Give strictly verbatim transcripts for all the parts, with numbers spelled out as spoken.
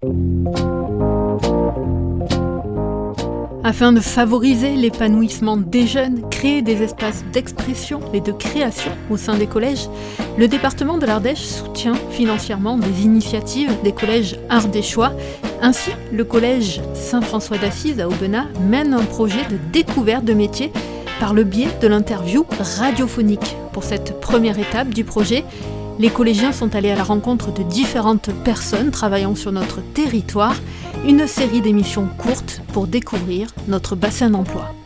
Afin de favoriser l'épanouissement des jeunes, créer des espaces d'expression et de création au sein des collèges, le département de l'Ardèche soutient financièrement des initiatives des collèges ardéchois. Ainsi, le collège Saint-François d'Assise à Aubenas mène un projet de découverte de métiers par le biais de l'interview radiophonique. Pour cette première étape du projet, les collégiens sont allés à la rencontre de différentes personnes travaillant sur notre territoire, une série d'émissions courtes pour découvrir notre bassin d'emploi.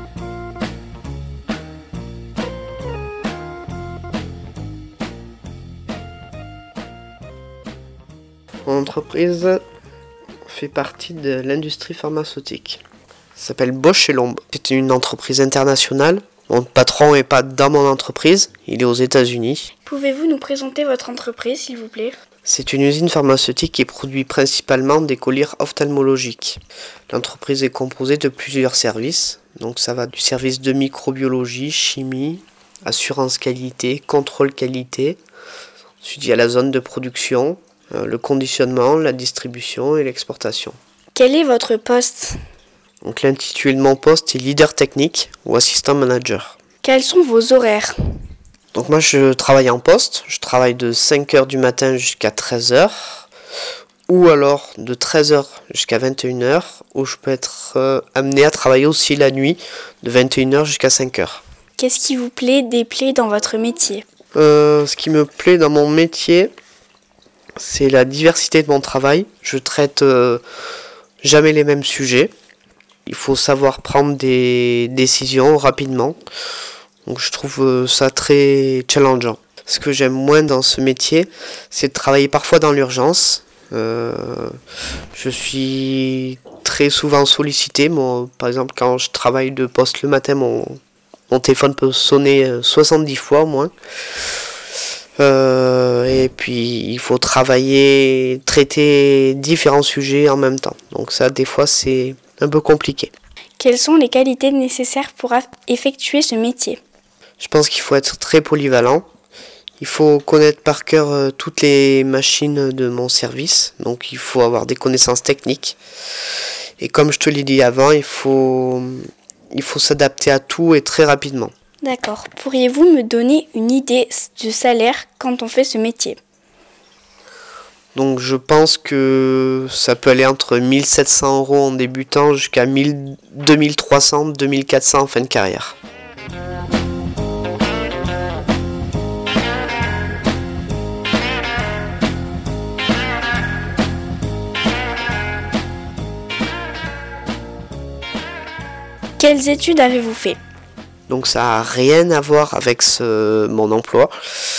Mon entreprise fait partie de l'industrie pharmaceutique. Ça s'appelle Bausch et Lomb. C'est une entreprise internationale. Mon patron n'est pas dans mon entreprise, il est aux États-Unis. Pouvez-vous nous présenter votre entreprise, s'il vous plaît ? C'est une usine pharmaceutique qui produit principalement des collyres ophtalmologiques. L'entreprise est composée de plusieurs services. Donc ça va du service de microbiologie, chimie, assurance qualité, contrôle qualité. Ensuite il y a la zone de production, le conditionnement, la distribution et l'exportation. Quel est votre poste ? Donc l'intitulé de mon poste est leader technique ou assistant manager. Quels sont vos horaires ? Donc moi je travaille en poste, je travaille de cinq heures du matin jusqu'à treize heures, ou alors de treize heures jusqu'à vingt et une heures, où je peux être euh, amené à travailler aussi la nuit de vingt et une heures jusqu'à cinq heures. Qu'est-ce qui vous plaît, déplaît dans votre métier ? euh, Ce qui me plaît dans mon métier, c'est la diversité de mon travail. Je traite euh, jamais les mêmes sujets. Il faut savoir prendre des décisions rapidement. Donc je trouve ça très challengeant. Ce que j'aime moins dans ce métier, c'est de travailler parfois dans l'urgence. Euh, je suis très souvent sollicité. Moi, par exemple, quand je travaille de poste le matin, mon, mon téléphone peut sonner soixante-dix fois au moins. Euh, et puis il faut travailler, traiter différents sujets en même temps. Donc ça, des fois, c'est un peu compliqué. Quelles sont les qualités nécessaires pour effectuer ce métier ? Je pense qu'il faut être très polyvalent. Il faut connaître par cœur euh, toutes les machines de mon service. Donc il faut avoir des connaissances techniques. Et comme je te l'ai dit avant, il faut, il faut s'adapter à tout et très rapidement. D'accord. Pourriez-vous me donner une idée du salaire quand on fait ce métier ? Donc je pense que ça peut aller entre mille sept cents euros en débutant jusqu'à deux mille trois cents, deux mille quatre cents en fin de carrière. Quelles études avez-vous fait ? Donc ça n'a rien à voir avec ce, mon emploi.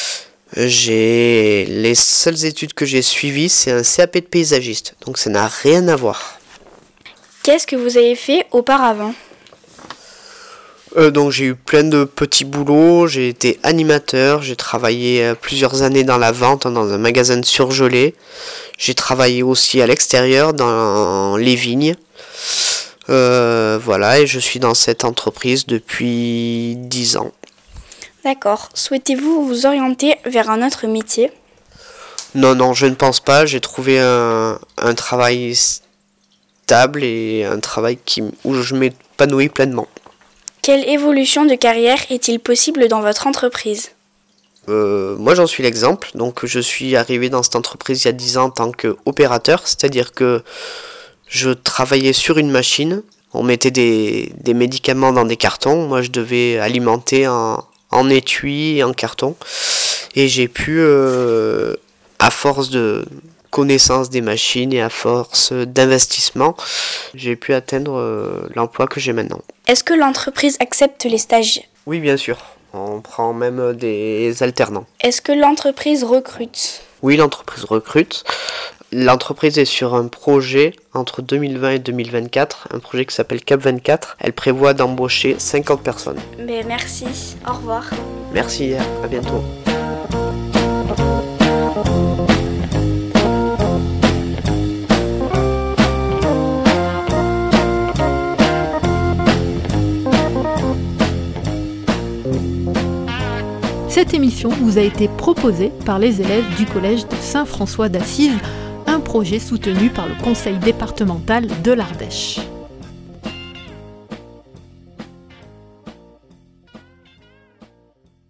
J'ai les seules études que j'ai suivies, c'est un C A P de paysagiste. Donc ça n'a rien à voir. Qu'est-ce que vous avez fait auparavant ? euh, Donc j'ai eu plein de petits boulots. J'ai été animateur. J'ai travaillé plusieurs années dans la vente, dans un magasin de surgelés. J'ai travaillé aussi à l'extérieur, dans les vignes. Euh, voilà, et je suis dans cette entreprise depuis dix ans. D'accord. Souhaitez-vous vous orienter vers un autre métier ? Non, non, je ne pense pas. J'ai trouvé un, un travail stable et un travail qui, où je m'épanouis pleinement. Quelle évolution de carrière est-il possible dans votre entreprise ? euh, Moi, j'en suis l'exemple. Donc, je suis arrivé dans cette entreprise il y a dix ans en tant qu'opérateur, c'est-à-dire que je travaillais sur une machine, on mettait des, des médicaments dans des cartons, moi je devais alimenter en, en étui et en carton. Et j'ai pu, euh, à force de connaissance des machines et à force d'investissement, j'ai pu atteindre euh, l'emploi que j'ai maintenant. Est-ce que l'entreprise accepte les stagiaires ? Oui, bien sûr, on prend même des alternants. Est-ce que l'entreprise recrute ? Oui, l'entreprise recrute. L'entreprise est sur un projet entre deux mille vingt et deux mille vingt-quatre, un projet qui s'appelle Cap vingt-quatre. Elle prévoit d'embaucher cinquante personnes. Mais merci, au revoir. Merci, à bientôt. Cette émission vous a été proposée par les élèves du collège de Saint-François d'Assise, un un projet soutenu par le conseil départemental de l'Ardèche.